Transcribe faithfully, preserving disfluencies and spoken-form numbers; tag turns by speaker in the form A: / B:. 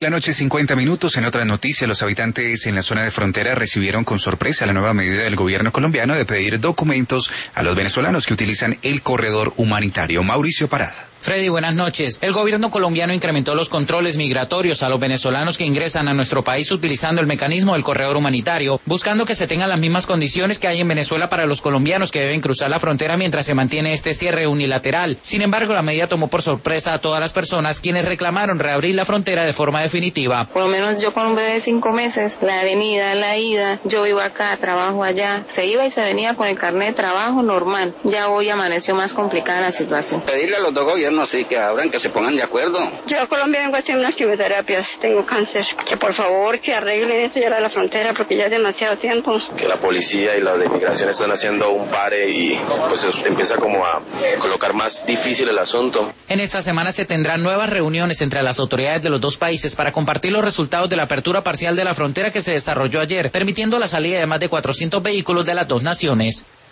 A: La noche cincuenta minutos. En otras noticias, los habitantes en la zona de frontera recibieron con sorpresa la nueva medida del gobierno colombiano de pedir documentos a los venezolanos que utilizan el corredor humanitario. Mauricio Parada.
B: Freddy, buenas noches. El gobierno colombiano incrementó los controles migratorios a los venezolanos que ingresan a nuestro país utilizando el mecanismo del corredor humanitario, buscando que se tengan las mismas condiciones que hay en Venezuela para los colombianos que deben cruzar la frontera mientras se mantiene este cierre unilateral. Sin embargo, la medida tomó por sorpresa a todas las personas quienes reclamaron reabrir la frontera de forma definitiva.
C: Por lo menos yo con un bebé de cinco meses, la venida, la ida, yo vivo acá, trabajo allá, se iba y se venía con el carnet de trabajo normal. Ya hoy amaneció más complicada la situación.
D: Pedirle a los dos gobiernos sí que abran, que se pongan de acuerdo.
E: Yo a Colombia vengo a hacer unas quimioterapias, tengo cáncer. Que por favor que arreglen esto ya a la frontera porque ya es demasiado tiempo.
F: Que la policía y los de inmigración están haciendo un pare y pues empieza como a colocar más difícil el asunto.
B: En esta semana se tendrán nuevas reuniones entre las autoridades de los dos países para compartir los resultados de la apertura parcial de la frontera que se desarrolló ayer, permitiendo la salida de más de cuatrocientos vehículos de las dos naciones.